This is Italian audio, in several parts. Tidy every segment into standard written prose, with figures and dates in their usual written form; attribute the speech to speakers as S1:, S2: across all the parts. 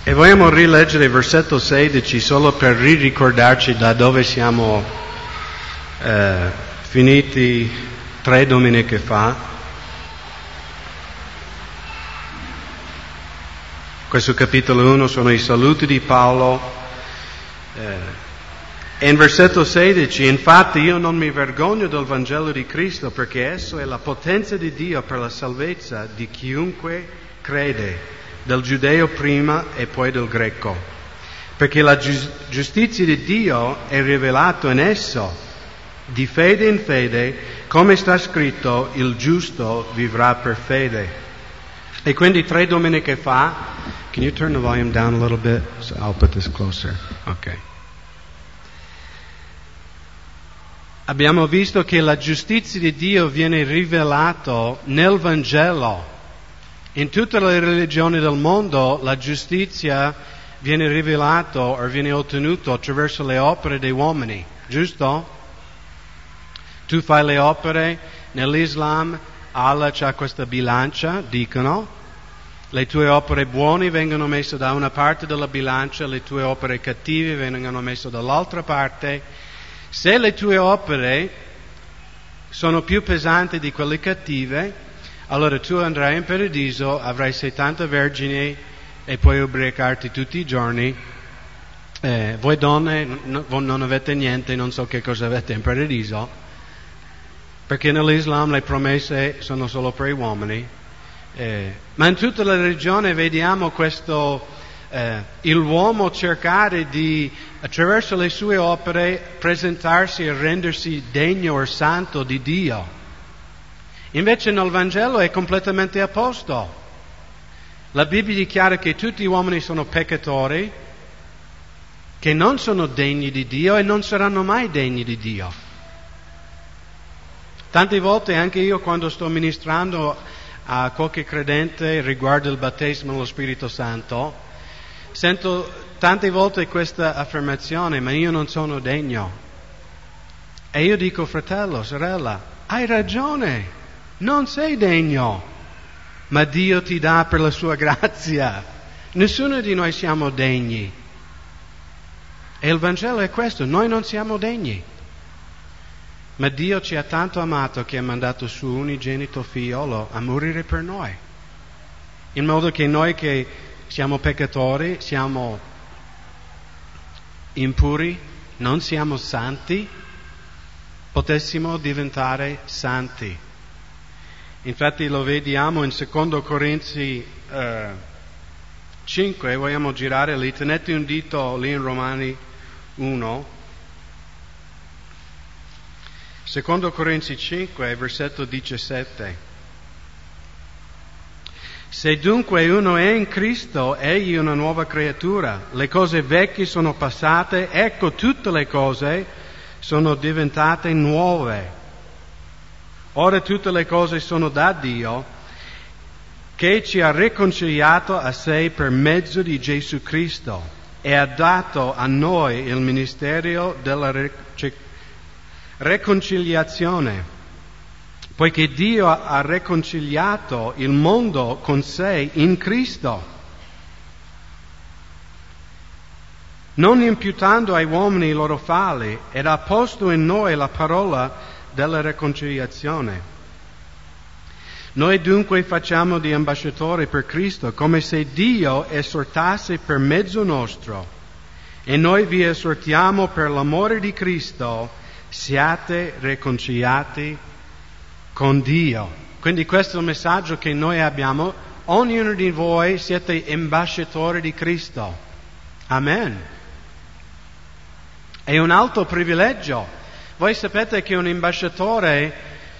S1: E vogliamo rileggere il versetto 16 solo per ricordarci da dove siamo finiti 3 domeniche fa. Questo capitolo 1 sono i saluti di Paolo. E in versetto 16, infatti io non mi vergogno del Vangelo di Cristo, perché esso è la potenza di Dio per la salvezza di chiunque crede, del giudeo prima e poi del greco. Perché la giustizia di Dio è rivelata in esso, di fede in fede, come sta scritto, il giusto vivrà per fede. E quindi 3 domeniche fa, can you turn the volume down a little bit? So I'll put this closer. Okay. Abbiamo visto che la giustizia di Dio viene rivelata nel Vangelo. In tutte le religioni del mondo la giustizia viene rivelata o viene ottenuta attraverso le opere degli uomini, giusto? Tu fai le opere, nell'Islam Allah c'ha questa bilancia, dicono, le tue opere buone vengono messe da una parte della bilancia, le tue opere cattive vengono messe dall'altra parte. Se le tue opere sono più pesanti di quelle cattive, allora tu andrai in paradiso, avrai 70 vergini e puoi ubriacarti tutti i giorni. Voi donne non avete niente, non so che cosa avete in paradiso, perché nell'Islam le promesse sono solo per gli uomini. Ma in tutta la religione vediamo questo, l'uomo cercare di, attraverso le sue opere, presentarsi e rendersi degno o santo di Dio. Invece nel Vangelo è completamente opposto. La Bibbia dichiara che tutti gli uomini sono peccatori, che non sono degni di Dio e non saranno mai degni di Dio. Tante volte anche io, quando sto ministrando a qualche credente riguardo il battesimo nello Spirito Santo, sento tante volte questa affermazione: ma io non sono degno. E io dico: fratello, sorella, hai ragione. Non sei degno, ma Dio ti dà per la sua grazia. Nessuno di noi siamo degni. E il Vangelo è questo: noi non siamo degni. Ma Dio ci ha tanto amato che ha mandato suo unigenito figliolo a morire per noi. In modo che noi che siamo peccatori, siamo impuri, non siamo santi, potessimo diventare santi. Infatti lo vediamo in 2 Corinzi 5, vogliamo girare lì, tenete un dito lì in Romani 1, 2 Corinzi 5, versetto 17. Se dunque uno è in Cristo, egli è una nuova creatura, le cose vecchie sono passate, ecco tutte le cose sono diventate nuove. Ora tutte le cose sono da Dio, che ci ha riconciliato a sé per mezzo di Gesù Cristo e ha dato a noi il ministero della riconciliazione, poiché Dio ha riconciliato il mondo con sé in Cristo, non imputando ai uomini i loro falli, ed ha posto in noi la parola della riconciliazione. Noi dunque facciamo di ambasciatori per Cristo, come se Dio esortasse per mezzo nostro, e noi vi esortiamo per l'amore di Cristo, siate riconciliati con Dio. Quindi questo è il messaggio che noi abbiamo: ognuno di voi siete ambasciatori di Cristo. Amen. È un alto privilegio. Voi sapete che un ambasciatore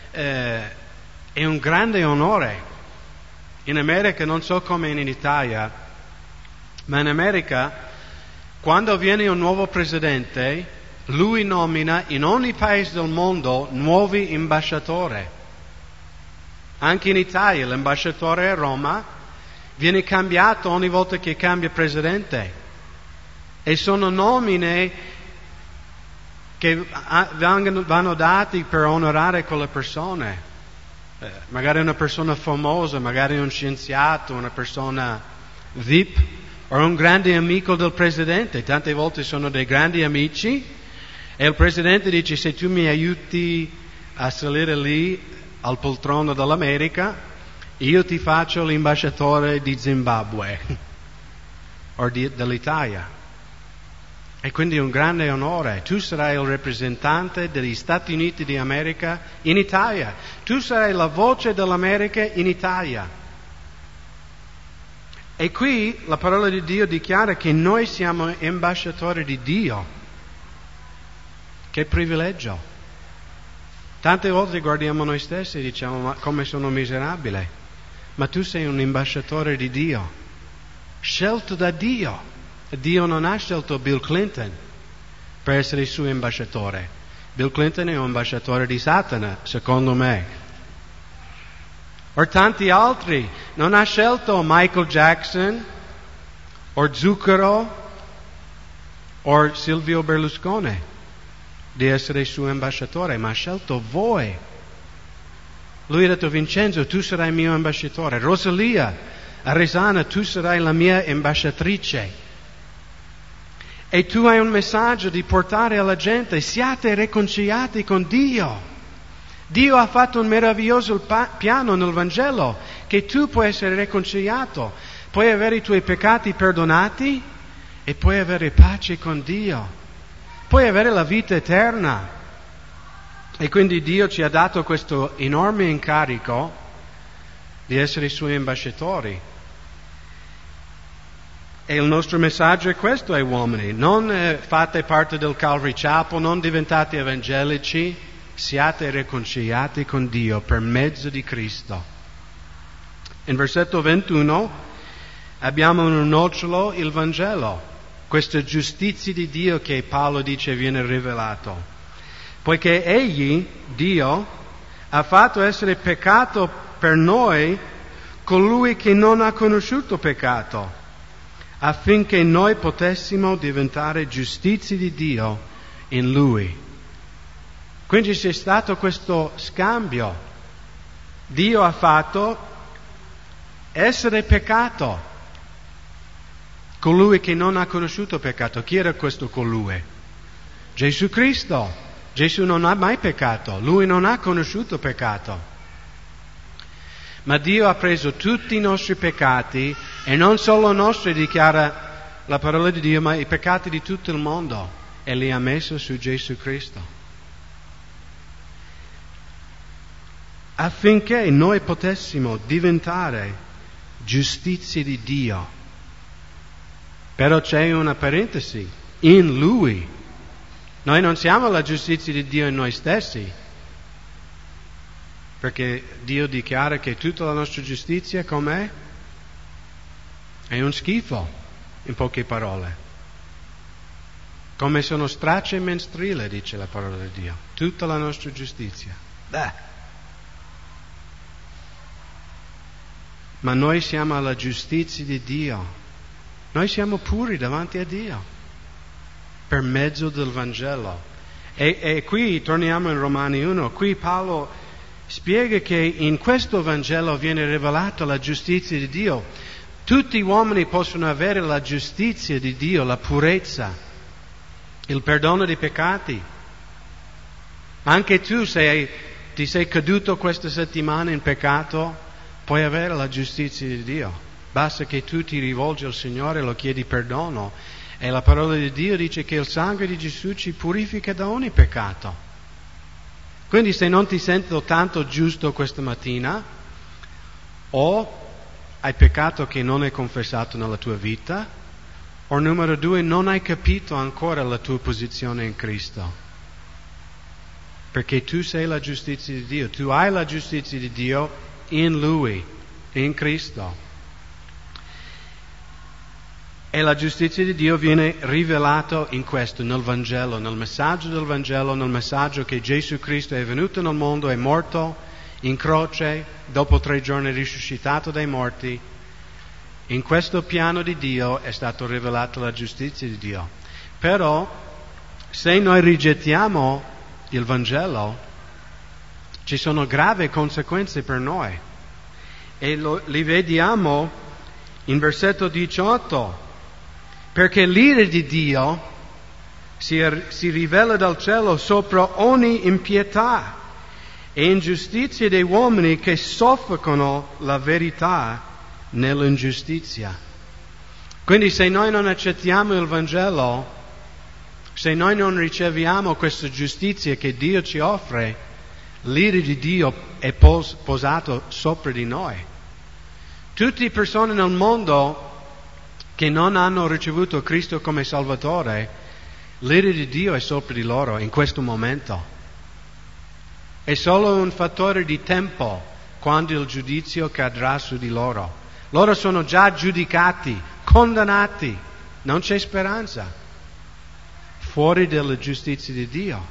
S1: è un grande onore. In America, non so come in Italia, ma in America, quando viene un nuovo presidente, lui nomina in ogni paese del mondo nuovi ambasciatori. Anche in Italia l'ambasciatore a Roma viene cambiato ogni volta che cambia presidente. E sono nomine che vanno dati per onorare quelle persone. Magari una persona famosa, magari un scienziato, una persona VIP, o un grande amico del presidente. Tante volte sono dei grandi amici e il presidente dice: se tu mi aiuti a salire lì al poltrono dell'America, io ti faccio l'ambasciatore di Zimbabwe o dell'Italia. E quindi è un grande onore. Tu sarai il rappresentante degli Stati Uniti d'America in Italia. Tu sarai la voce dell'America in Italia. E qui la parola di Dio dichiara che noi siamo ambasciatori di Dio. Che privilegio. Tante volte guardiamo noi stessi e diciamo: ma come sono miserabile. Ma tu sei un ambasciatore di Dio, scelto da Dio. Dio non ha scelto Bill Clinton per essere il suo ambasciatore. Bill Clinton è un ambasciatore di Satana, secondo me. O tanti altri. Non ha scelto Michael Jackson, o Zucchero, o Silvio Berlusconi di essere il suo ambasciatore, ma ha scelto voi. Lui ha detto: Vincenzo, tu sarai il mio ambasciatore. Rosalia Aresana, tu sarai la mia ambasciatrice. E tu hai un messaggio di portare alla gente: siate riconciliati con Dio. Dio ha fatto un meraviglioso piano nel Vangelo, che tu puoi essere riconciliato, puoi avere i tuoi peccati perdonati e puoi avere pace con Dio, puoi avere la vita eterna. E quindi Dio ci ha dato questo enorme incarico di essere i suoi ambasciatori. E il nostro messaggio è questo ai uomini: non fate parte del Calvary Chapel, non diventate evangelici, siate riconciliati con Dio per mezzo di Cristo. In versetto 21 abbiamo un nocciolo, il Vangelo, questa giustizia di Dio che Paolo dice viene rivelato. Poiché Egli, Dio, ha fatto essere peccato per noi colui che non ha conosciuto peccato, affinché noi potessimo diventare giustizia di Dio in Lui. Quindi c'è stato questo scambio. Dio ha fatto essere peccato colui che non ha conosciuto peccato. Chi era questo colui? Gesù Cristo. Gesù non ha mai peccato, Lui non ha conosciuto peccato. Ma Dio ha preso tutti i nostri peccati, e non solo nostri, dichiara la parola di Dio, ma i peccati di tutto il mondo, e li ha messi su Gesù Cristo. Affinché noi potessimo diventare giustizia di Dio. Però c'è una parentesi: in Lui. Noi non siamo la giustizia di Dio in noi stessi. Perché Dio dichiara che tutta la nostra giustizia com'è? È un schifo, in poche parole. Come sono stracci e menstrile, dice la parola di Dio. Tutta la nostra giustizia. Ma noi siamo la giustizia di Dio. Noi siamo puri davanti a Dio per mezzo del Vangelo. E qui torniamo in Romani 1. Qui Paolo spiega che in questo Vangelo viene rivelata la giustizia di Dio. Tutti gli uomini possono avere la giustizia di Dio, la purezza, il perdono dei peccati. Anche tu, se ti sei caduto questa settimana in peccato, puoi avere la giustizia di Dio. Basta che tu ti rivolgi al Signore e lo chiedi perdono. E la parola di Dio dice che il sangue di Gesù ci purifica da ogni peccato. Quindi se non ti senti tanto giusto questa mattina, o hai peccato che non hai confessato nella tua vita, o numero 2, non hai capito ancora la tua posizione in Cristo. Perché tu sei la giustizia di Dio, tu hai la giustizia di Dio in Lui, in Cristo. E la giustizia di Dio viene rivelata in questo, nel Vangelo, nel messaggio del Vangelo, nel messaggio che Gesù Cristo è venuto nel mondo, è morto in croce, dopo 3 giorni è risuscitato dai morti. In questo piano di Dio è stata rivelata la giustizia di Dio. Però, se noi rigettiamo il Vangelo, ci sono gravi conseguenze per noi. E li vediamo in versetto 18. Perché l'ira di Dio si rivela dal cielo sopra ogni impietà e ingiustizia dei uomini che soffocano la verità nell'ingiustizia. Quindi se noi non accettiamo il Vangelo, se noi non riceviamo questa giustizia che Dio ci offre, l'ira di Dio è posato sopra di noi. Tutte le persone nel mondo che non hanno ricevuto Cristo come Salvatore, l'ira di Dio è sopra di loro in questo momento. È solo un fattore di tempo quando il giudizio cadrà su di loro. Loro sono già giudicati, condannati, non c'è speranza, fuori dalla giustizia di Dio.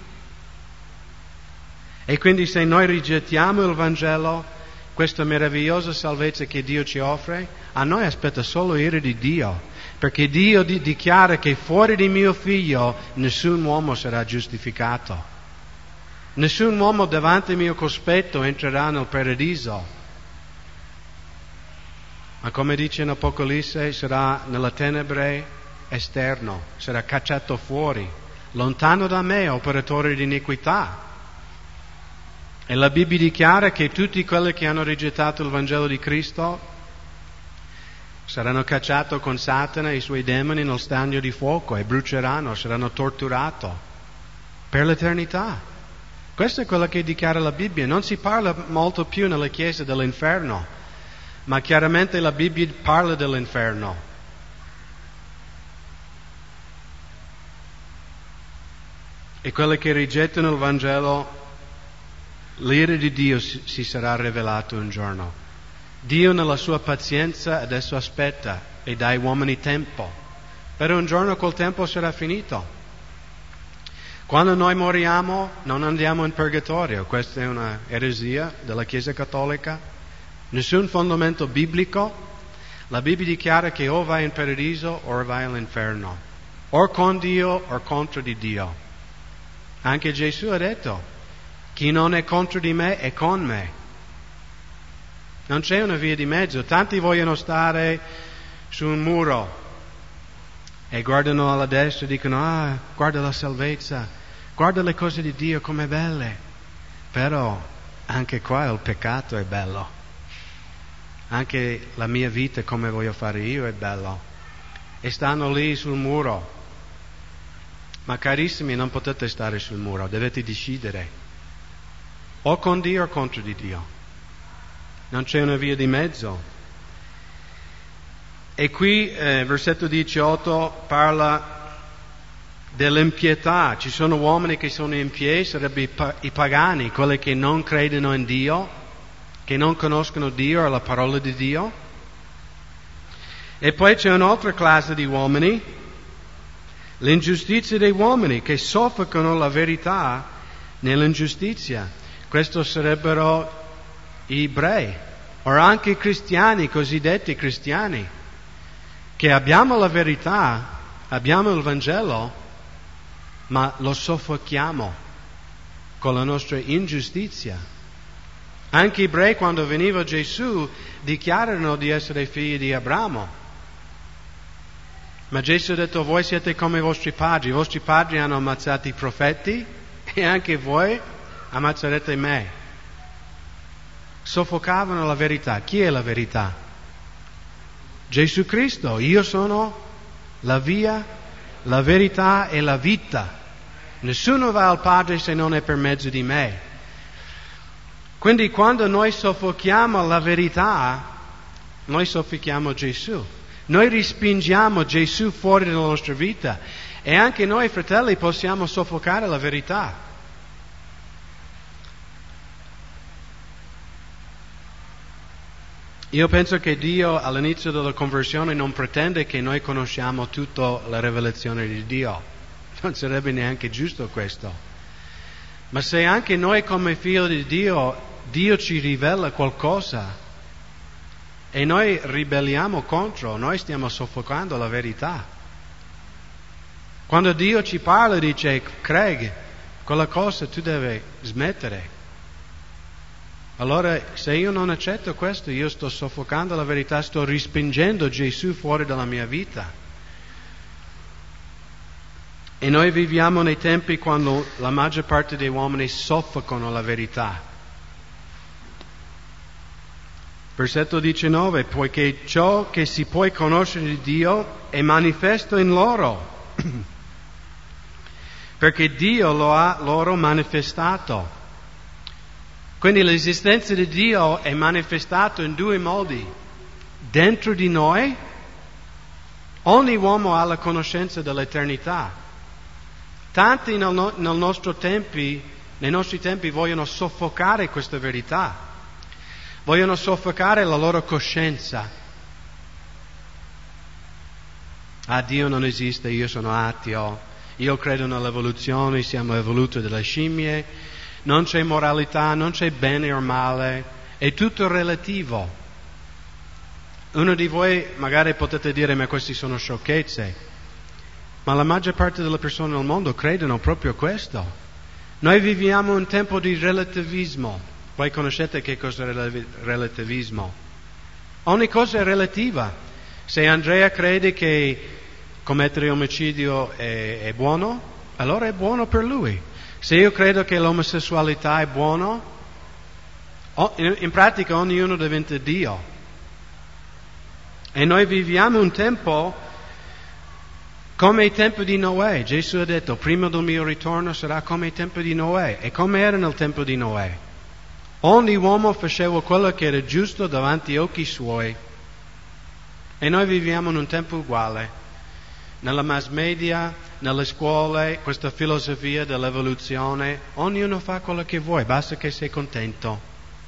S1: E quindi se noi rigettiamo il Vangelo, questa meravigliosa salvezza che Dio ci offre, a noi aspetta solo ira di Dio, perché Dio dichiara che fuori di mio figlio nessun uomo sarà giustificato. Nessun uomo davanti al mio cospetto entrerà nel paradiso. Ma come dice in Apocalisse, sarà nella tenebre esterno, sarà cacciato fuori, lontano da me, operatore di iniquità. E la Bibbia dichiara che tutti quelli che hanno rigettato il Vangelo di Cristo saranno cacciati con Satana e i suoi demoni nel stagno di fuoco e bruceranno, saranno torturati per l'eternità. Questo è quello che dichiara la Bibbia. Non si parla molto più nella Chiesa dell'inferno, ma chiaramente la Bibbia parla dell'inferno. E quelli che rigettano il Vangelo, l'ira di Dio si sarà rivelato un giorno. Dio nella sua pazienza adesso aspetta e dà ai uomini tempo. Per un giorno quel tempo sarà finito. Quando noi moriamo non andiamo in purgatorio. Questa è una eresia della Chiesa Cattolica. Nessun fondamento biblico. La Bibbia dichiara che o vai in paradiso o vai all'inferno. O con Dio o contro di Dio. Anche Gesù ha detto: chi non è contro di me è con me. Non c'è una via di mezzo. Tanti vogliono stare su un muro e guardano alla destra e dicono: guarda la salvezza, guarda le cose di Dio come belle. Però anche qua il peccato è bello. Anche la mia vita come voglio fare io è bello. E stanno lì sul muro. Ma carissimi, non potete stare sul muro, dovete decidere. O con Dio o contro di Dio. Non c'è una via di mezzo. E qui, versetto 18, parla dell'impietà. Ci sono uomini che sono impie, sarebbero i pagani, quelli che non credono in Dio, che non conoscono Dio o la parola di Dio. E poi c'è un'altra classe di uomini, l'ingiustizia dei uomini, che soffocano la verità nell'ingiustizia. Questo sarebbero gli ebrei, o anche i cristiani, cosiddetti cristiani, che abbiamo la verità, abbiamo il Vangelo, ma lo soffochiamo con la nostra ingiustizia. Anche gli ebrei, quando veniva Gesù, dichiarano di essere figli di Abramo. Ma Gesù ha detto: voi siete come i vostri padri hanno ammazzato i profeti e anche voi ammazzerete me. Soffocavano la verità. Chi è la verità? Gesù Cristo. Io sono la via, la verità e la vita. Nessuno va al Padre se non è per mezzo di me. Quindi quando noi soffochiamo la verità, noi soffochiamo Gesù. Noi respingiamo Gesù fuori dalla nostra vita. E anche noi, fratelli, possiamo soffocare la verità. Io penso che Dio all'inizio della conversione non pretende che noi conosciamo tutta la rivelazione di Dio. Non sarebbe neanche giusto questo. Ma se anche noi come figli di Dio ci rivela qualcosa e noi ribelliamo contro, noi stiamo soffocando la verità. Quando Dio ci parla dice: Craig, quella cosa tu devi smettere. Allora, se io non accetto questo, io sto soffocando la verità, sto respingendo Gesù fuori dalla mia vita. E noi viviamo nei tempi quando la maggior parte degli uomini soffocano la verità. Versetto 19, poiché ciò che si può conoscere di Dio è manifesto in loro, perché Dio lo ha loro manifestato. Quindi l'esistenza di Dio è manifestata in due modi. Dentro di noi, ogni uomo ha la conoscenza dell'eternità. Tanti nei nostri tempi vogliono soffocare questa verità, vogliono soffocare la loro coscienza. Ah, Dio non esiste, io sono ateo, io credo nell'evoluzione, siamo evoluti dalle scimmie, non c'è moralità, non c'è bene o male, è tutto relativo. Uno di voi magari potete dire, ma queste sono sciocchezze. Ma la maggior parte delle persone nel mondo credono proprio questo. Noi viviamo un tempo di relativismo. Voi conoscete che cosa è relativismo? Ogni cosa è relativa. Se Andrea crede che commettere omicidio è buono, allora è buono per lui. Se io credo che l'omosessualità è buono, in pratica ognuno diventa Dio. E noi viviamo un tempo come i tempi di Noè. Gesù ha detto, prima del mio ritorno sarà come i tempi di Noè. E come era nel tempo di Noè? Ogni uomo faceva quello che era giusto davanti agli occhi suoi. E noi viviamo in un tempo uguale. Nella mass media, nelle scuole, questa filosofia dell'evoluzione, ognuno fa quello che vuoi, basta che sei contento.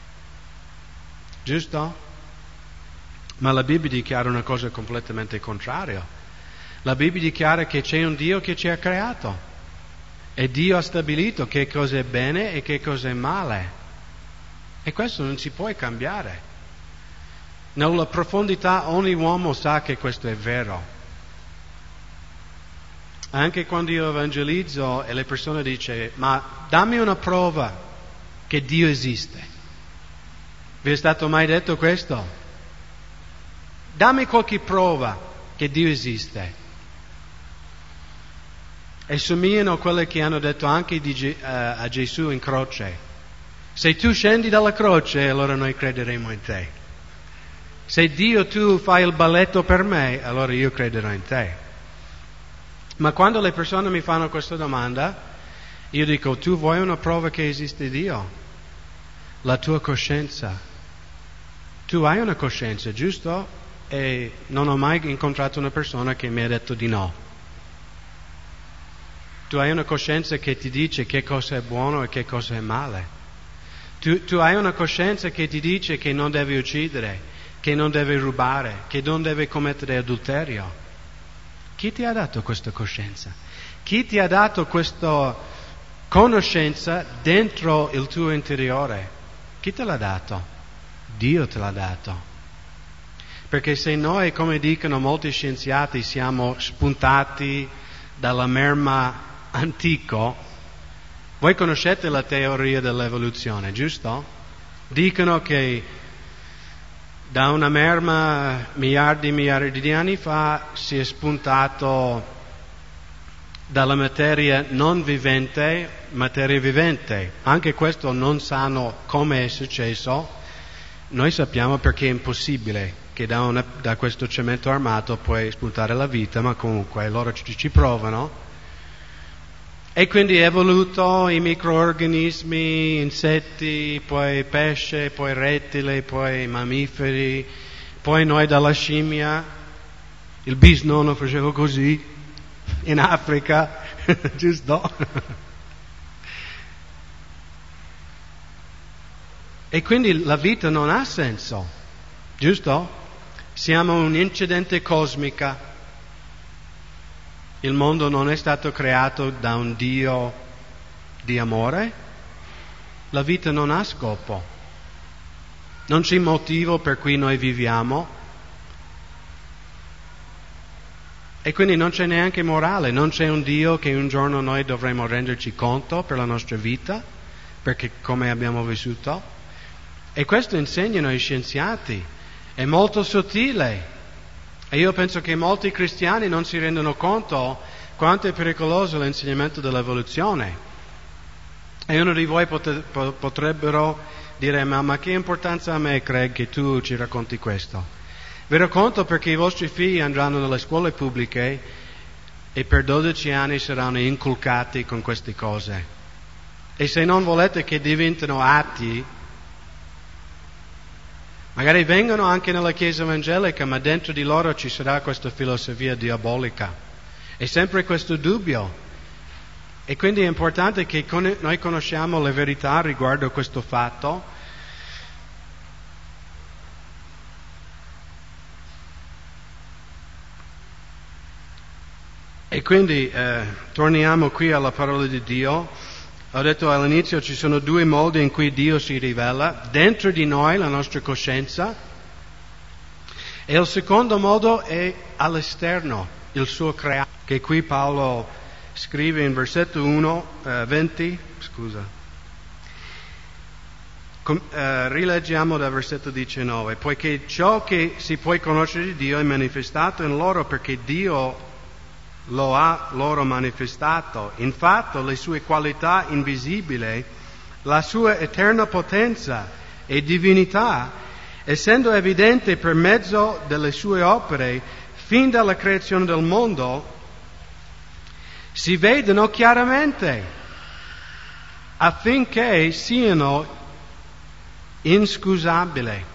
S1: Giusto? Ma la Bibbia dichiara una cosa completamente contraria. La Bibbia dichiara che c'è un Dio che ci ha creato e Dio ha stabilito che cosa è bene e che cosa è male. E questo non si può cambiare. Nella profondità ogni uomo sa che questo è vero. Anche quando io evangelizzo e le persone dicono, ma dammi una prova che Dio esiste. Vi è stato mai detto questo? Dammi qualche prova che Dio esiste. E somigliano a quelle che hanno detto anche a Gesù in croce. Se tu scendi dalla croce, allora noi crederemo in te. Se Dio tu fai il balletto per me, allora io crederò in te. Ma quando le persone mi fanno questa domanda, io dico, tu vuoi una prova che esiste Dio? La tua coscienza. Tu hai una coscienza, giusto? E non ho mai incontrato una persona che mi ha detto di no. Tu hai una coscienza che ti dice che cosa è buono e che cosa è male. Tu hai una coscienza che ti dice che non devi uccidere, che non devi rubare, che non devi commettere adulterio. Chi ti ha dato questa coscienza? Chi ti ha dato questa conoscenza dentro il tuo interiore? Chi te l'ha dato? Dio te l'ha dato. Perché se noi, come dicono molti scienziati, siamo spuntati dalla merma antico, voi conoscete la teoria dell'evoluzione, giusto? Dicono che da una merma miliardi di anni fa si è spuntato dalla materia non vivente, materia vivente. Anche questo non sanno come è successo. Noi sappiamo perché è impossibile che da questo cemento armato puoi spuntare la vita, ma comunque loro ci provano. E quindi è evoluto i microorganismi, insetti, poi pesce, poi rettili, poi mammiferi, poi noi dalla scimmia, il bisnonno faceva così, in Africa, giusto? E quindi la vita non ha senso, giusto? Siamo un incidente cosmico. Il mondo non è stato creato da un Dio di amore. La vita non ha scopo. Non c'è motivo per cui noi viviamo. E quindi non c'è neanche morale. Non c'è un Dio che un giorno noi dovremo renderci conto per la nostra vita, perché come abbiamo vissuto. E questo insegnano i scienziati. È molto sottile. E io penso che molti cristiani non si rendono conto quanto è pericoloso l'insegnamento dell'evoluzione. E uno di voi potrebbero dire, ma che importanza a me, Craig, che tu ci racconti questo? Vi racconto perché i vostri figli andranno nelle scuole pubbliche e per 12 anni saranno inculcati con queste cose. E se non volete che diventino atei, magari vengono anche nella Chiesa evangelica, ma dentro di loro ci sarà questa filosofia diabolica. È sempre questo dubbio. E quindi è importante che noi conosciamo le verità riguardo questo fatto. E quindi torniamo qui alla parola di Dio. Ho detto all'inizio ci sono due modi in cui Dio si rivela: dentro di noi, la nostra coscienza, e il secondo modo è all'esterno, il suo creato, che qui Paolo scrive in versetto 20. Rileggiamo dal versetto 19. Poiché ciò che si può conoscere di Dio è manifestato in loro, perché Dio lo ha loro manifestato. Infatti le sue qualità invisibili, la sua eterna potenza e divinità, essendo evidente per mezzo delle sue opere fin dalla creazione del mondo, si vedono chiaramente, affinché siano inescusabili.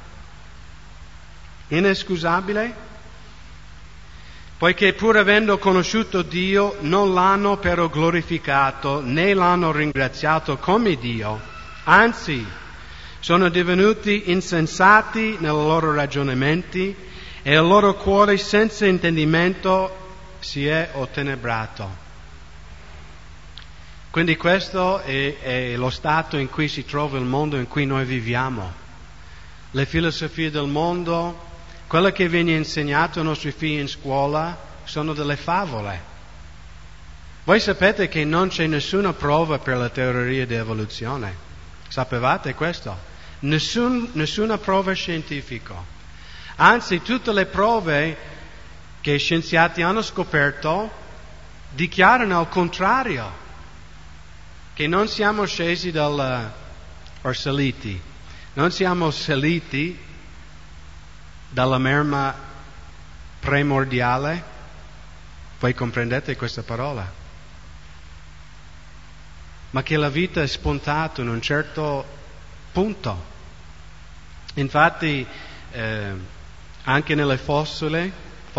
S1: Poiché pur avendo conosciuto Dio, non l'hanno però glorificato, né l'hanno ringraziato come Dio, anzi, sono divenuti insensati nei loro ragionamenti, e il loro cuore senza intendimento si è ottenebrato. Quindi questo è lo stato in cui si trova il mondo in cui noi viviamo. Le filosofie del mondo, quello che viene insegnato ai nostri figli in scuola, sono delle favole. Voi sapete che non c'è nessuna prova per la teoria di evoluzione. Sapevate questo? Nessuna prova scientifica. Anzi, tutte le prove che i scienziati hanno scoperto dichiarano al contrario, che non siamo scesi saliti. Non siamo saliti dalla merma primordiale. Voi comprendete questa parola? Ma che la vita è spuntata in un certo punto. Infatti, anche nelle fossili,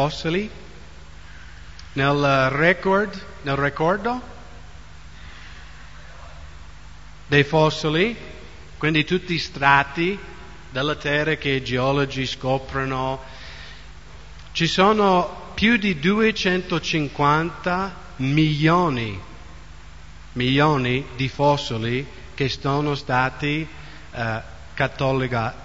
S1: nel ricordo dei fossili, quindi tutti i strati della terra che i geologi scoprono, ci sono più di 250 milioni di fossili che sono stati catalogati.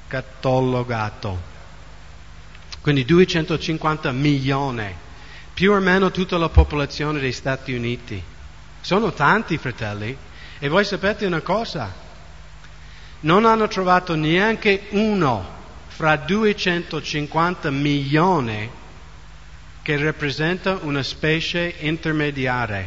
S1: Quindi 250 milioni, più o meno tutta la popolazione degli Stati Uniti. Sono tanti, fratelli. E voi sapete una cosa? Non hanno trovato neanche uno fra 250 milioni che rappresenta una specie intermediaria,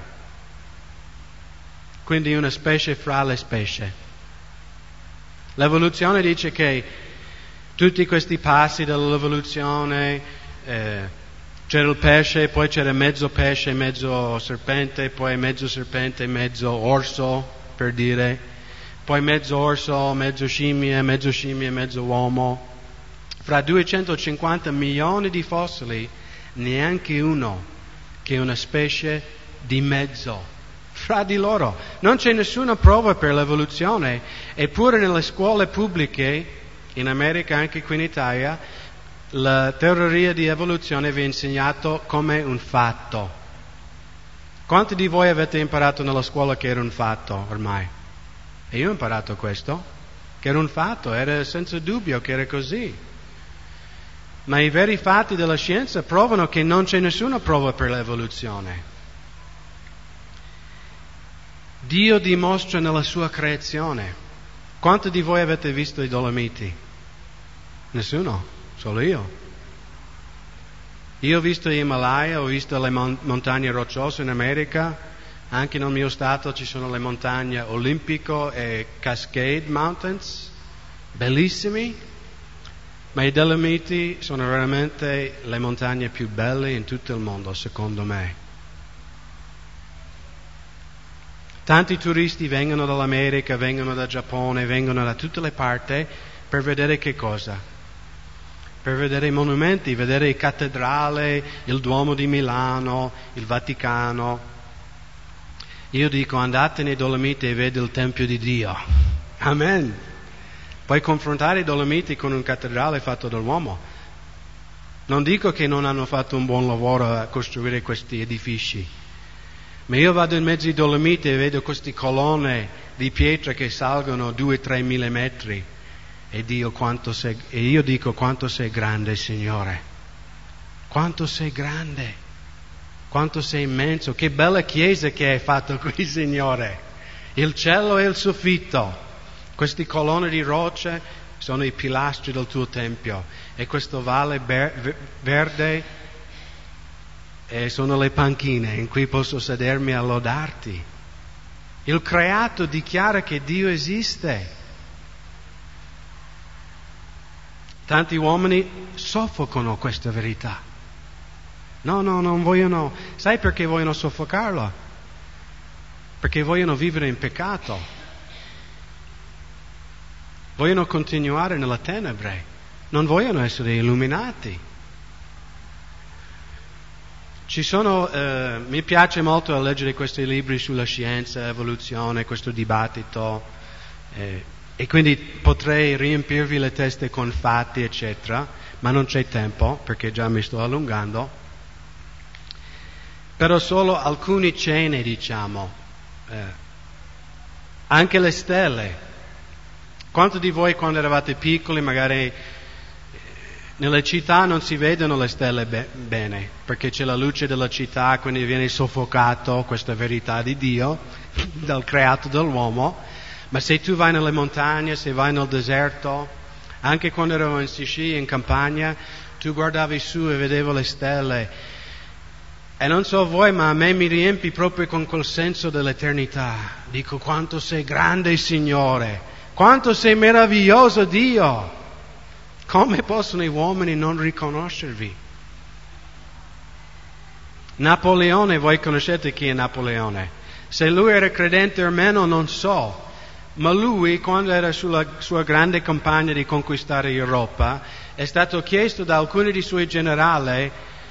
S1: quindi una specie fra le specie. L'evoluzione dice che tutti questi passi dell'evoluzione, c'era il pesce, poi c'era mezzo pesce, mezzo serpente, poi mezzo serpente, mezzo orso, per dire, poi mezzo orso, mezzo scimmia, mezzo uomo. Fra 250 milioni di fossili, neanche uno che è una specie di mezzo fra di loro. Non c'è nessuna prova per l'evoluzione, eppure nelle scuole pubbliche, in America, anche qui in Italia, la teoria di evoluzione vi è insegnato come un fatto. Quanti di voi avete imparato nella scuola che era un fatto ormai? E io ho imparato questo, che era un fatto, era senza dubbio che era così. Ma i veri fatti della scienza provano che non c'è nessuna prova per l'evoluzione. Dio dimostra nella sua creazione. Quanti di voi avete visto i Dolomiti? Nessuno, solo io. Io ho visto l'Himalaya, ho visto le montagne rocciose in America, anche nel mio stato ci sono le montagne Olimpico e Cascade Mountains, bellissimi, ma i Dolomiti sono veramente le montagne più belle in tutto il mondo, secondo me. Tanti turisti vengono dall'America, vengono dal Giappone, vengono da tutte le parti per vedere che cosa? Per vedere i monumenti, vedere le cattedrali, il Duomo di Milano, il Vaticano. Io dico andate nei Dolomiti e vedete il Tempio di Dio. Amen. Puoi confrontare i Dolomiti con un cattedrale fatto dall'uomo. Non dico che non hanno fatto un buon lavoro a costruire questi edifici, ma io vado in mezzo ai Dolomiti e vedo queste colonne di pietra che salgono 2-3 mila metri e io dico quanto sei grande, Signore, quanto sei grande, quanto sei immenso, che bella chiesa che hai fatto qui, Signore, il cielo e il soffitto, queste colonne di roccia sono i pilastri del tuo Tempio e questo valle verde e sono le panchine in cui posso sedermi a lodarti. Il creato dichiara che Dio esiste. Tanti uomini soffocano questa verità. No, non vogliono. Sai perché vogliono soffocarla? Perché vogliono vivere in peccato. Vogliono continuare nella tenebre. Non vogliono essere illuminati. Mi piace molto leggere questi libri sulla scienza, evoluzione, questo dibattito, e quindi potrei riempirvi le teste con fatti, eccetera, ma non c'è tempo perché già mi sto allungando. Però solo alcune cene, diciamo, anche le stelle. Quanti di voi quando eravate piccoli magari nelle città non si vedono le stelle bene, perché c'è la luce della città, quindi viene soffocato questa verità di Dio, dal creato dell'uomo. Ma se tu vai nelle montagne, se vai nel deserto, anche quando ero in Sicilia, in campagna, tu guardavi su e vedevo le stelle. E non so voi, ma a me mi riempi proprio con quel senso dell'eternità. Dico quanto sei grande, Signore, quanto sei meraviglioso, Dio. Come possono gli uomini non riconoscervi? Napoleone, voi conoscete chi è Napoleone? Se lui era credente o meno non so, ma lui quando era sulla sua grande campagna di conquistare l'Europa è stato chiesto da alcuni dei suoi generali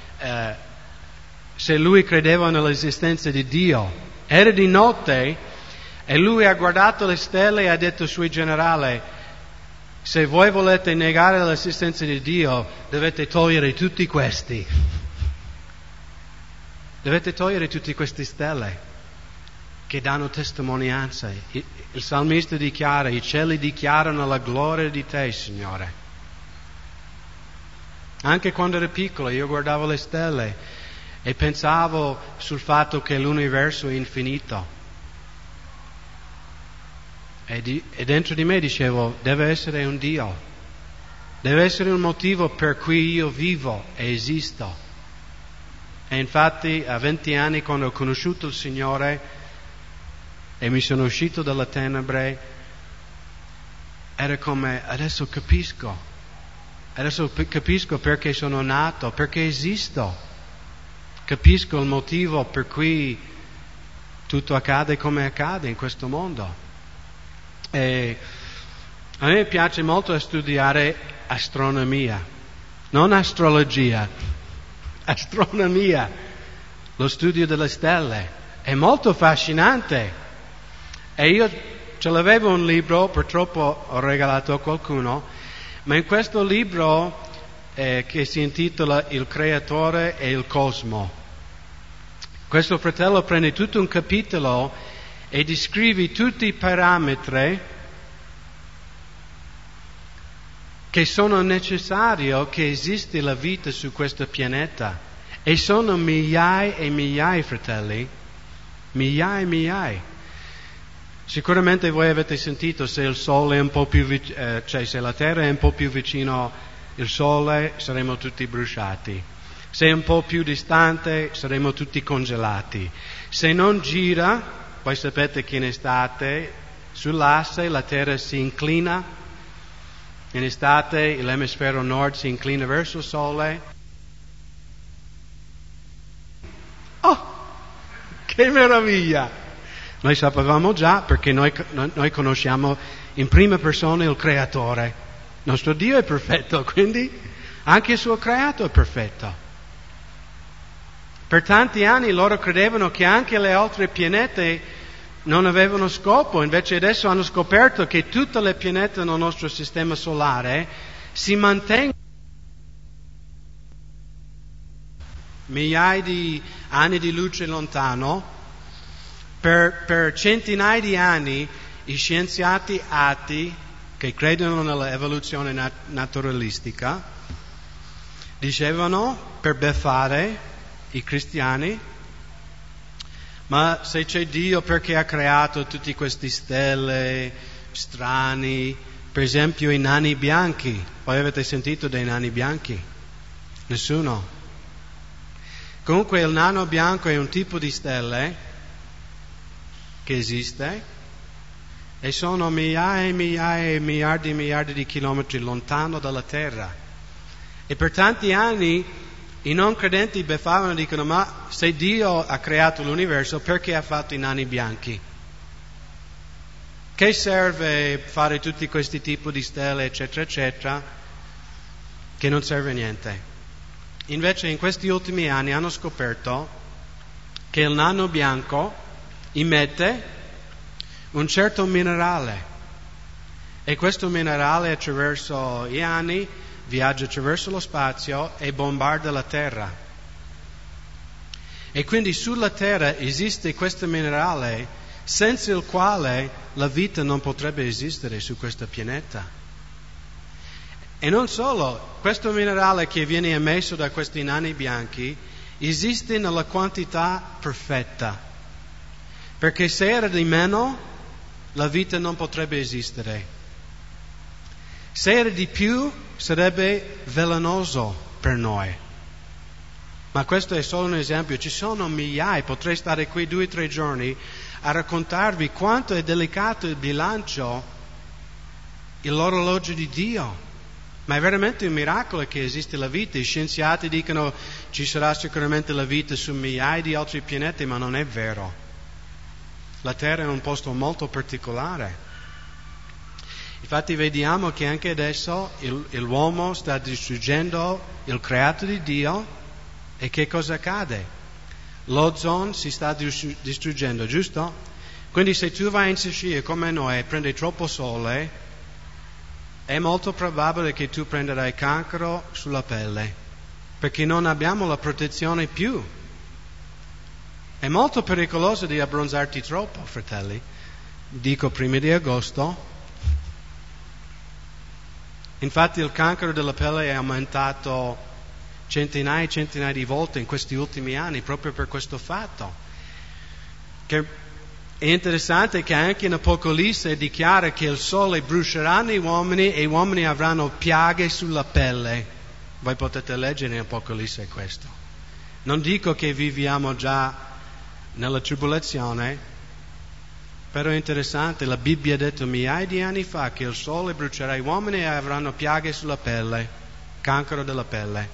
S1: se lui credeva nell'esistenza di Dio. Era di notte e lui ha guardato le stelle e ha detto ai suoi generali: se voi volete negare l'esistenza di Dio, dovete togliere tutti questi. Dovete togliere tutte queste stelle che danno testimonianza. Il salmista dichiara, i cieli dichiarano la gloria di te, Signore. Anche quando ero piccolo io guardavo le stelle e pensavo sul fatto che l'universo è infinito. E dentro di me dicevo, deve essere un Dio, deve essere un motivo per cui io vivo e esisto. E infatti a 20 anni, quando ho conosciuto il Signore e mi sono uscito dalle tenebre, era come adesso capisco perché sono nato, perché esisto, capisco il motivo per cui tutto accade come accade in questo mondo. E a me piace molto studiare astronomia, non astrologia, astronomia, lo studio delle stelle, è molto affascinante. E io ce l'avevo un libro, purtroppo ho regalato a qualcuno, ma in questo libro che si intitola Il Creatore e il Cosmo, questo fratello prende tutto un capitolo e descrivi tutti i parametri che sono necessari che esiste la vita su questo pianeta. E sono migliaia e migliaia, fratelli, migliaia e migliaia. Sicuramente voi avete sentito se il Sole è un po' più se la Terra è un po' più vicino al Sole saremo tutti bruciati. Se è un po' più distante saremo tutti congelati. Se non gira, voi sapete che in estate sull'asse la Terra si inclina, in estate l'emisfero nord si inclina verso il Sole. Oh, che meraviglia! Noi sapevamo già perché noi conosciamo in prima persona il Creatore. Il nostro Dio è perfetto, quindi anche il suo creato è perfetto. Per tanti anni loro credevano che anche le altre pianete non avevano scopo, invece adesso hanno scoperto che tutte le pianete nel nostro sistema solare si mantengono migliaia di anni di luce lontano. Per centinaia di anni i scienziati atei che credono nell'evoluzione naturalistica dicevano, per beffare i cristiani: ma se c'è Dio, perché ha creato tutte queste stelle strani? Per esempio i nani bianchi. Voi avete sentito dei nani bianchi? Nessuno. Comunque il nano bianco è un tipo di stelle che esiste e sono migliaia e migliaia e miliardi di chilometri lontano dalla Terra. E per tanti anni i non credenti beffavano e dicono: ma se Dio ha creato l'universo, perché ha fatto i nani bianchi? Che serve fare tutti questi tipi di stelle, eccetera, eccetera, che non serve a niente. Invece in questi ultimi anni hanno scoperto che il nano bianco emette un certo minerale e questo minerale attraverso gli anni viaggia attraverso lo spazio e bombarda la Terra. E quindi sulla Terra esiste questo minerale senza il quale la vita non potrebbe esistere su questo pianeta. E non solo, questo minerale che viene emesso da questi nani bianchi esiste nella quantità perfetta, perché se era di meno la vita non potrebbe esistere. Se era di più sarebbe velenoso per noi. Ma questo è solo un esempio, ci sono migliaia, potrei stare qui 2 o 3 giorni a raccontarvi quanto è delicato il bilancio, l'orologio di Dio. Ma è veramente un miracolo che esiste la vita. I scienziati dicono ci sarà sicuramente la vita su migliaia di altri pianeti, ma non è vero. La Terra è un posto molto particolare. Infatti vediamo che anche adesso l'uomo sta distruggendo il creato di Dio e che cosa accade? L'ozono si sta distruggendo, giusto? Quindi se tu vai in Sicilia come noi e prendi troppo sole, è molto probabile che tu prenderai cancro sulla pelle, perché non abbiamo la protezione più. È molto pericoloso di abbronzarti troppo, fratelli. Dico prima di agosto. Infatti il cancro della pelle è aumentato centinaia e centinaia di volte in questi ultimi anni proprio per questo fatto. Che è interessante che anche in Apocalisse dichiara che il sole bruceranno gli uomini e gli uomini avranno piaghe sulla pelle. Voi potete leggere in Apocalisse questo. Non dico che viviamo già nella tribolazione, però è interessante, la Bibbia ha detto migliaia di anni fa che il sole brucerà gli uomini e avranno piaghe sulla pelle, cancro della pelle.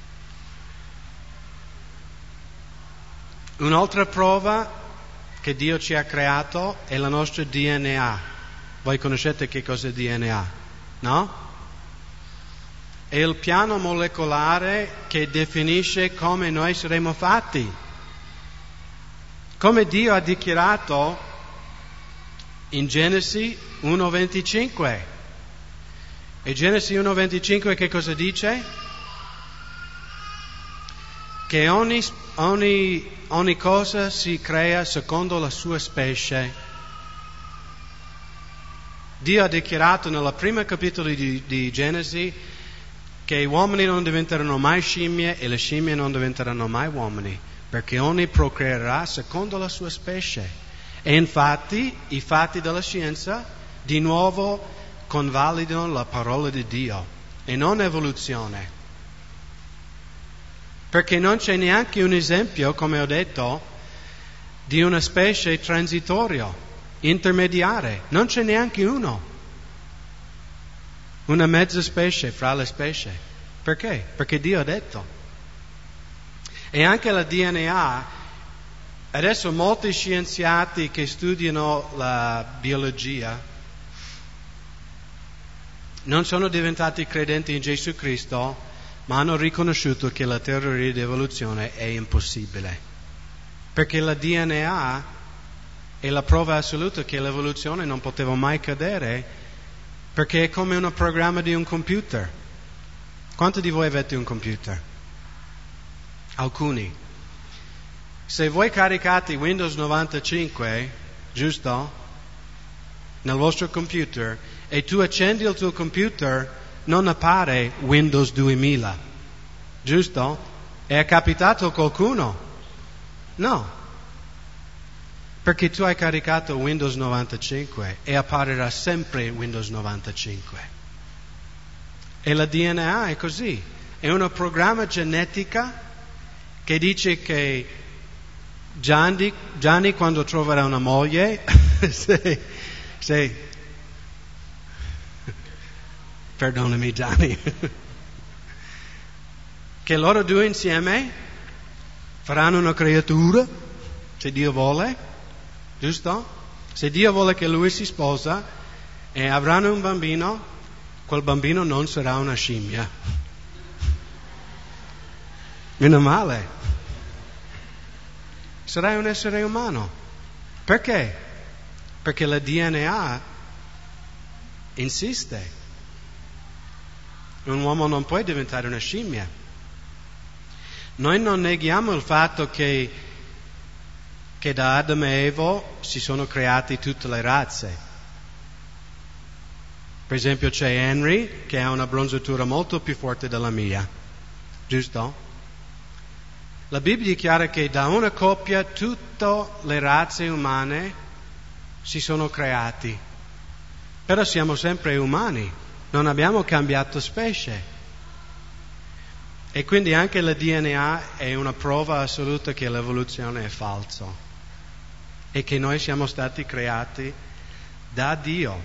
S1: Un'altra prova che Dio ci ha creato è la nostra DNA. Voi conoscete che cos'è DNA, no? È il piano molecolare che definisce come noi saremo fatti. Come Dio ha dichiarato in Genesi 1:25. E Genesi 1:25 che cosa dice? Che ogni cosa si crea secondo la sua specie. Dio ha dichiarato nel primo capitolo di Genesi che gli uomini non diventeranno mai scimmie e le scimmie non diventeranno mai uomini, perché ogni procreerà secondo la sua specie. E infatti i fatti della scienza di nuovo convalidano la parola di Dio e non evoluzione. Perché non c'è neanche un esempio, come ho detto, di una specie transitoria, intermediaria. Non c'è neanche uno. Una mezza specie fra le specie. Perché? Perché Dio ha detto. E anche la DNA, adesso molti scienziati che studiano la biologia non sono diventati credenti in Gesù Cristo, ma hanno riconosciuto che la teoria di evoluzione è impossibile. Perché la DNA è la prova assoluta che l'evoluzione non poteva mai cadere, perché è come un programma di un computer. Quanti di voi avete un computer? Alcuni. Se voi caricate Windows 95, giusto? Nel vostro computer, e tu accendi il tuo computer, non appare Windows 2000, giusto? È capitato a qualcuno? No, perché tu hai caricato Windows 95 e apparirà sempre Windows 95. E la DNA è così, è un programma genetica che dice che Gianni quando troverà una moglie, perdonami Gianni, che loro due insieme faranno una creatura, se Dio vuole, giusto? Se Dio vuole che lui si sposa e avranno un bambino, quel bambino non sarà una scimmia. Meno male. Sarai un essere umano. Perché? Perché la DNA insiste. Un uomo non può diventare una scimmia. Noi non neghiamo il fatto che da Adamo e Eva si sono create tutte le razze. Per esempio c'è Henry che ha una bronzatura molto più forte della mia, giusto? La Bibbia dichiara che da una coppia tutte le razze umane si sono create. Però siamo sempre umani, non abbiamo cambiato specie. E quindi anche la DNA è una prova assoluta che l'evoluzione è falsa e che noi siamo stati creati da Dio.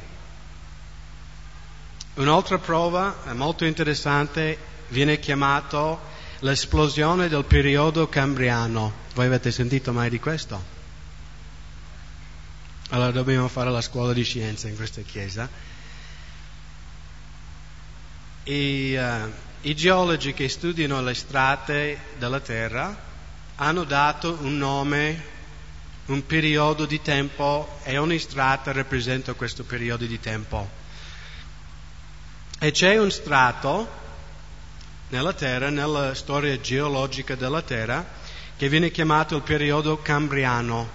S1: Un'altra prova molto interessante viene chiamata l'esplosione del periodo cambriano. Voi avete sentito mai di questo? Allora dobbiamo fare la scuola di scienze in questa chiesa. I geologi che studiano le strate della Terra hanno dato un nome, un periodo di tempo, e ogni strata rappresenta questo periodo di tempo. E c'è un strato nella Terra, nella storia geologica della Terra, che viene chiamato il periodo cambriano.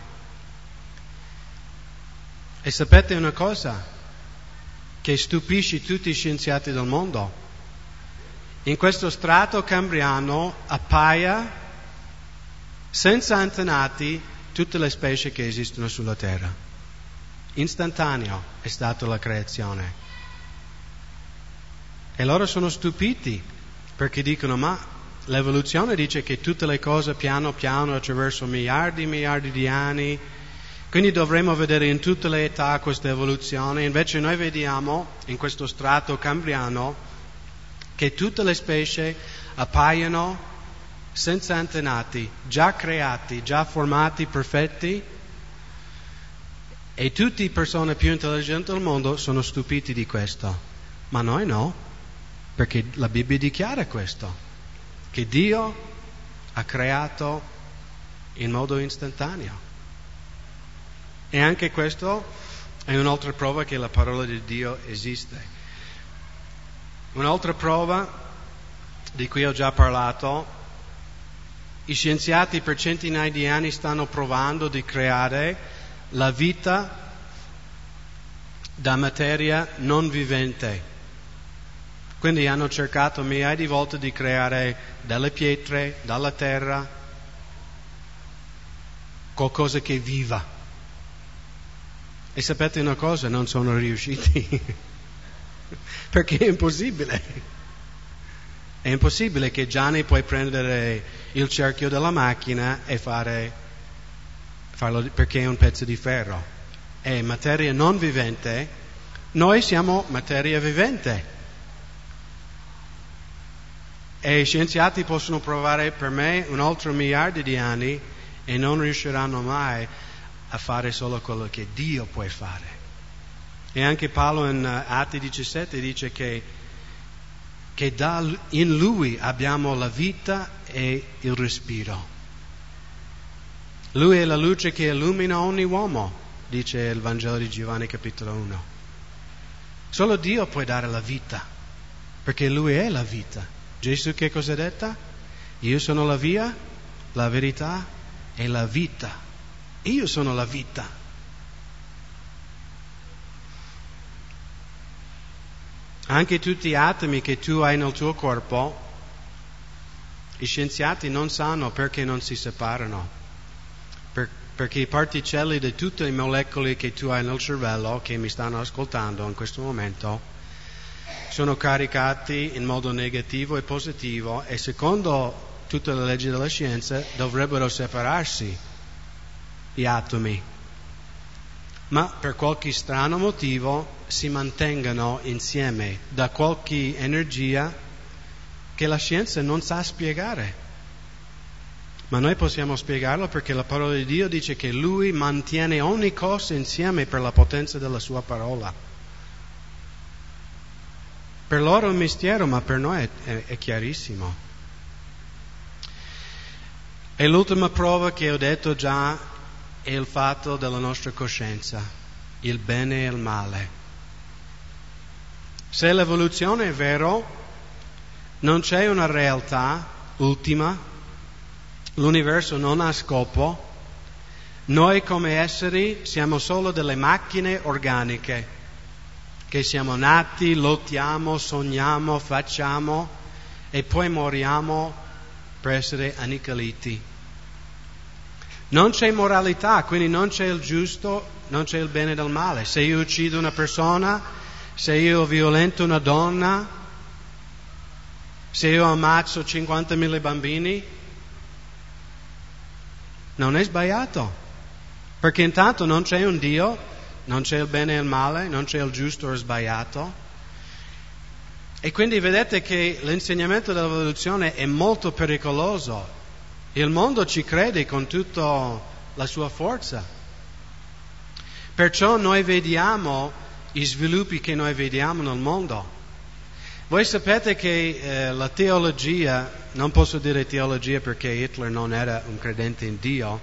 S1: E sapete una cosa che stupisce tutti gli scienziati del mondo? In questo strato cambriano appaia senza antenati tutte le specie che esistono sulla Terra. Istantaneo è stata la creazione. E loro sono stupiti perché dicono: ma l'evoluzione dice che tutte le cose piano piano attraverso miliardi e miliardi di anni, quindi dovremmo vedere in tutte le età questa evoluzione. Invece noi vediamo in questo strato cambriano che tutte le specie appaiono senza antenati, già creati, già formati, perfetti, e tutte le persone più intelligenti del mondo sono stupiti di questo. Ma noi no, perché la Bibbia dichiara questo, che Dio ha creato in modo istantaneo. E anche questo è un'altra prova che la parola di Dio esiste. Un'altra prova di cui ho già parlato: i scienziati per centinaia di anni stanno provando di creare la vita da materia non vivente. Quindi hanno cercato migliaia di volte di creare dalle pietre, dalla terra, qualcosa che viva. E sapete una cosa? Non sono riusciti. Perché è impossibile. È impossibile che Gianni puoi prendere il cerchio della macchina e farlo perché è un pezzo di ferro. È materia non vivente, noi siamo materia vivente. E i scienziati possono provare per me un altro miliardo di anni e non riusciranno mai a fare solo quello che Dio può fare. E anche Paolo in Atti 17 dice che in Lui abbiamo la vita e il respiro. Lui è la luce che illumina ogni uomo, dice il Vangelo di Giovanni capitolo 1. Solo Dio può dare la vita, perché Lui è la vita. Gesù che cosa ha detto? Io sono la via, la verità e la vita. Io sono la vita. Anche tutti gli atomi che tu hai nel tuo corpo, i scienziati non sanno perché non si separano. Perché i particelle di tutte le molecole che tu hai nel cervello, che mi stanno ascoltando in questo momento, sono caricati in modo negativo e positivo e secondo tutte le leggi della scienza dovrebbero separarsi gli atomi. Ma per qualche strano motivo si mantengono insieme da qualche energia che la scienza non sa spiegare. Ma noi possiamo spiegarlo perché la parola di Dio dice che Lui mantiene ogni cosa insieme per la potenza della Sua parola. Per loro è un mistero, ma per noi è chiarissimo. E l'ultima prova che ho detto già è il fatto della nostra coscienza, il bene e il male. Se l'evoluzione è vero, non c'è una realtà ultima, l'universo non ha scopo, noi come esseri siamo solo delle macchine organiche, che siamo nati, lottiamo, sogniamo, facciamo e poi moriamo per essere annichiliti. Non c'è moralità, quindi non c'è il giusto, non c'è il bene e il male. Se io uccido una persona, se io violento una donna, se io ammazzo 50.000 bambini, non è sbagliato, perché intanto non c'è un Dio, non c'è il bene e il male, non c'è il giusto o il sbagliato. E quindi vedete che l'insegnamento dell'evoluzione è molto pericoloso. Il mondo ci crede con tutta la sua forza. Perciò noi vediamo i sviluppi che noi vediamo nel mondo. Voi sapete che la teologia, non posso dire teologia perché Hitler non era un credente in Dio,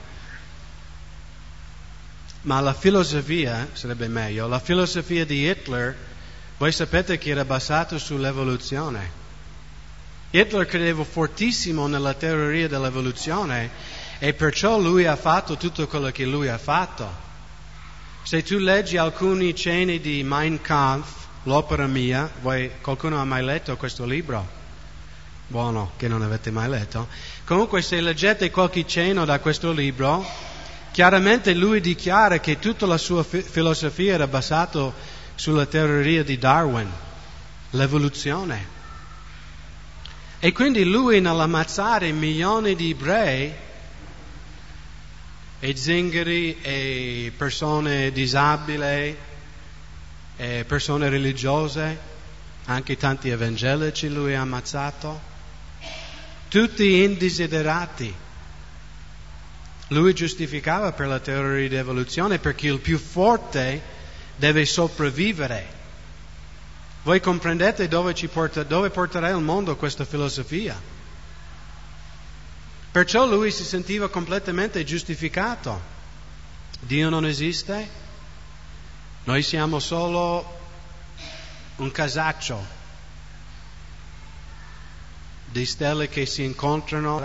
S1: ma la filosofia, sarebbe meglio, la filosofia di Hitler, voi sapete che era basata sull'evoluzione. Hitler credeva fortissimo nella teoria dell'evoluzione e perciò lui ha fatto tutto quello che lui ha fatto. Se tu leggi alcuni cenni di Mein Kampf, l'opera mia, qualcuno ha mai letto questo libro? Buono che non avete mai letto. Comunque se leggete qualche cenno da questo libro, chiaramente lui dichiara che tutta la sua filosofia era basata sulla teoria di Darwin, l'evoluzione. E quindi lui nell'ammazzare milioni di ebrei e zingari e persone disabili e persone religiose, anche tanti evangelici lui ha ammazzato, tutti indesiderati. Lui giustificava per la teoria di evoluzione perché il più forte deve sopravvivere. Voi comprendete dove porterà il mondo questa filosofia? Perciò lui si sentiva completamente giustificato. Dio non esiste, noi siamo solo un casaccio di stelle che si incontrano.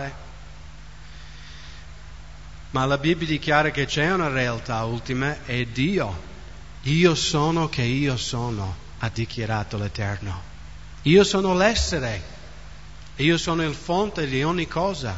S1: Ma la Bibbia dichiara che c'è una realtà ultima, è Dio. Io sono che io sono, ha dichiarato l'Eterno. Io sono l'essere, io sono il fonte di ogni cosa.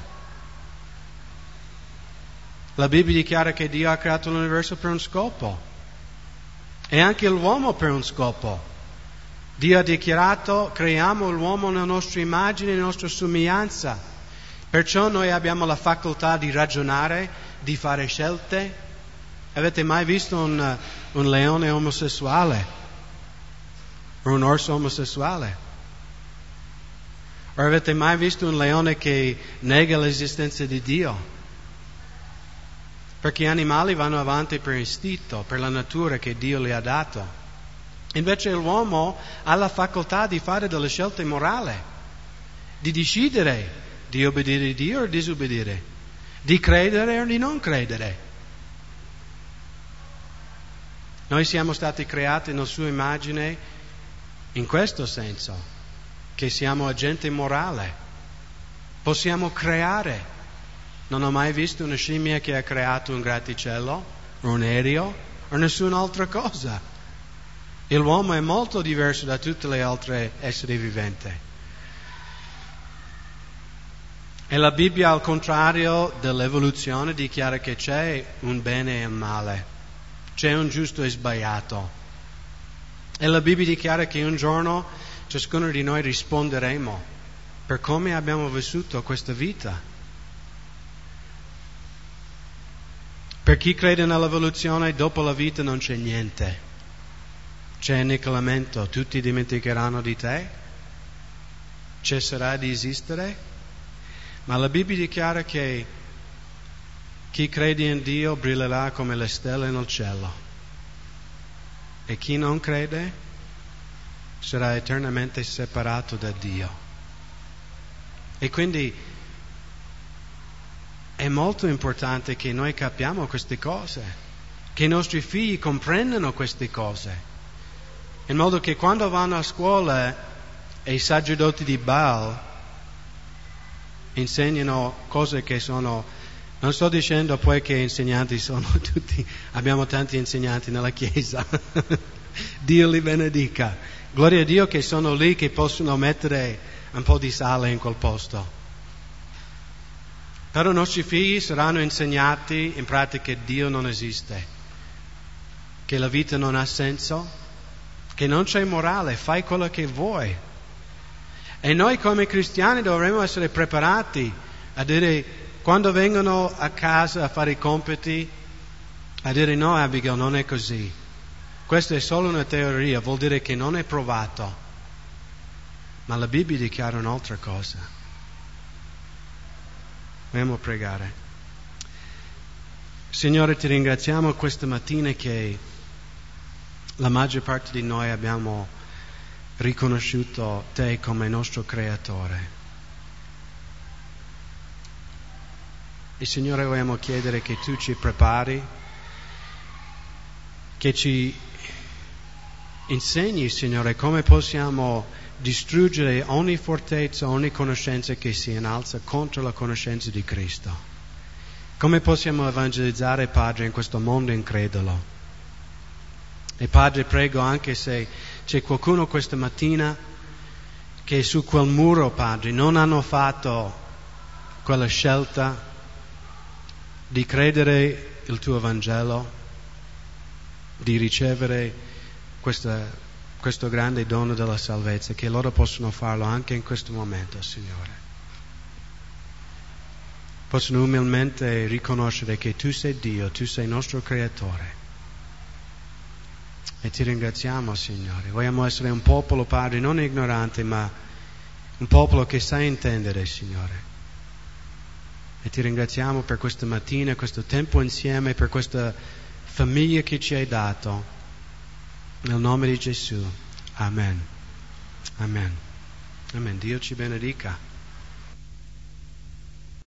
S1: La Bibbia dichiara che Dio ha creato l'universo per un scopo e anche l'uomo per un scopo. Dio ha dichiarato: creiamo l'uomo nella nostra immagine e nella nostra somiglianza. Perciò noi abbiamo la facoltà di ragionare, di fare scelte. Avete mai visto un leone omosessuale? O un orso omosessuale? O avete mai visto un leone che nega l'esistenza di Dio? Perché gli animali vanno avanti per istinto, per la natura che Dio gli ha dato. Invece l'uomo ha la facoltà di fare delle scelte morali, di decidere di obbedire a Dio o disobbedire, di credere o di non credere. Noi siamo stati creati nella sua immagine in questo senso, che siamo agente morale, possiamo creare. Non ho mai visto una scimmia che ha creato un grattacielo o un aereo o nessun'altra cosa. E l'uomo è molto diverso da tutte le altre esseri viventi. E la Bibbia, al contrario dell'evoluzione, dichiara che c'è un bene e un male, c'è un giusto e sbagliato. E la Bibbia dichiara che un giorno ciascuno di noi risponderemo per come abbiamo vissuto questa vita. Per chi crede nell'evoluzione, dopo la vita non c'è niente. C'è annichilimento, tutti dimenticheranno di te, cesserà di esistere. Ma la Bibbia dichiara che chi crede in Dio brillerà come le stelle nel cielo. E chi non crede sarà eternamente separato da Dio. E quindi è molto importante che noi capiamo queste cose, che i nostri figli comprendano queste cose, in modo che quando vanno a scuola e i sacerdoti di Baal insegnano cose che sono... Non sto dicendo poi che insegnanti sono tutti... Abbiamo tanti insegnanti nella Chiesa. Dio li benedica. Gloria a Dio che sono lì, che possono mettere un po' di sale in quel posto. Però i nostri figli saranno insegnati in pratica che Dio non esiste, che la vita non ha senso, che non c'è morale, fai quello che vuoi. E noi come cristiani dovremmo essere preparati a dire, quando vengono a casa a fare i compiti, a dire: no Abigail, non è così. Questa è solo una teoria, vuol dire che non è provato. Ma la Bibbia dichiara un'altra cosa. Vogliamo pregare. Signore, ti ringraziamo questa mattina che la maggior parte di noi abbiamo riconosciuto te come nostro creatore. E Signore, vogliamo chiedere che tu ci prepari, che ci insegni, Signore, come possiamo distruggere ogni fortezza, ogni conoscenza che si innalza contro la conoscenza di Cristo. Come possiamo evangelizzare, Padre, in questo mondo incredulo. E Padre, prego anche se c'è qualcuno questa mattina che su quel muro, Padre, non hanno fatto quella scelta di credere il tuo Vangelo, di ricevere questo grande dono della salvezza, che loro possono farlo anche in questo momento, Signore. Possono umilmente riconoscere che tu sei Dio, tu sei il nostro creatore. E ti ringraziamo, Signore. Vogliamo essere un popolo, Padre, non ignorante, ma un popolo che sa intendere, Signore. E ti ringraziamo per questa mattina, questo tempo insieme, per questa famiglia che ci hai dato. Nel nome di Gesù. Amen. Amen. Amen. Dio ci benedica.